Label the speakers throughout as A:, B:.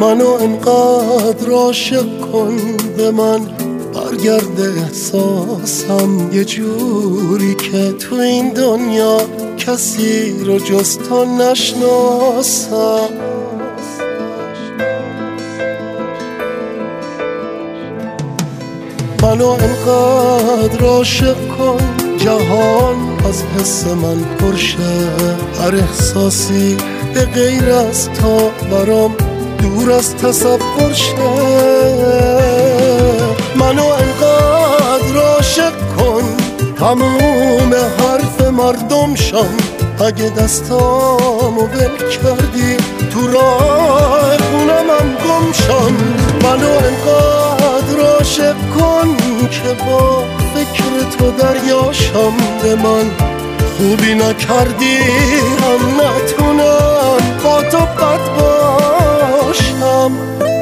A: منو انقدر عاشق کن به من، برگرده احساسم یه جوری که تو این دنیا کسی رو جز تو نشناسم. منو انقدر عاشق کن جهان از حس من پرشه، هر احساسی به غیر از تو برام دور از تصور شه. منو انقدر عاشق کن تموم حرف مردم شم، اگه دستامو ول کردی تو راه خونمم گم شم. منو انقدر عاشق کن که با فکر تو دریاشم، به من خوبی نکردی هم نتونم با تو بد باشم.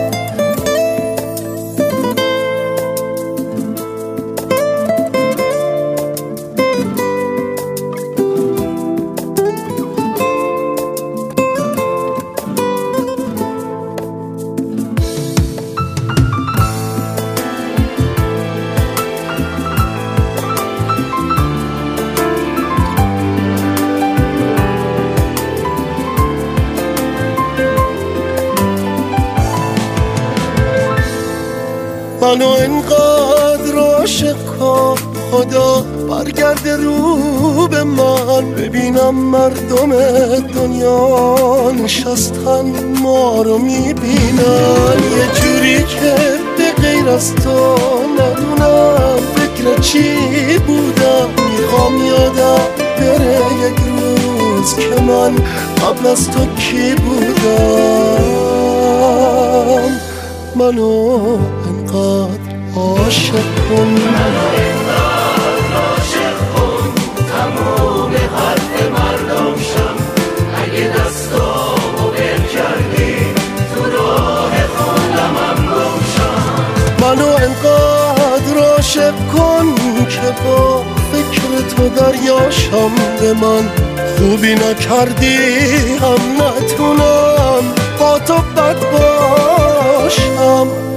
A: منو انقدر عاشق کن خدا برگرده رو به من، ببینم مردم دنیا نشستن ما رو میبینن، یه جوری که به غیر از تو ندونم فکر چی بودم. میخوام یادم بره یک روز که من قبل از تو کی بودم. منو انقدر عاشق کن،
B: منو انقدر عاشق کن تموم حرف مردم شم، اگه دستامو ول کردی تو راه خونمم گم شم.
A: منو انقدر عاشق کن که با فکر تو دریاشم، به من خوبی نکردی هم نتونم با تو بد باشم.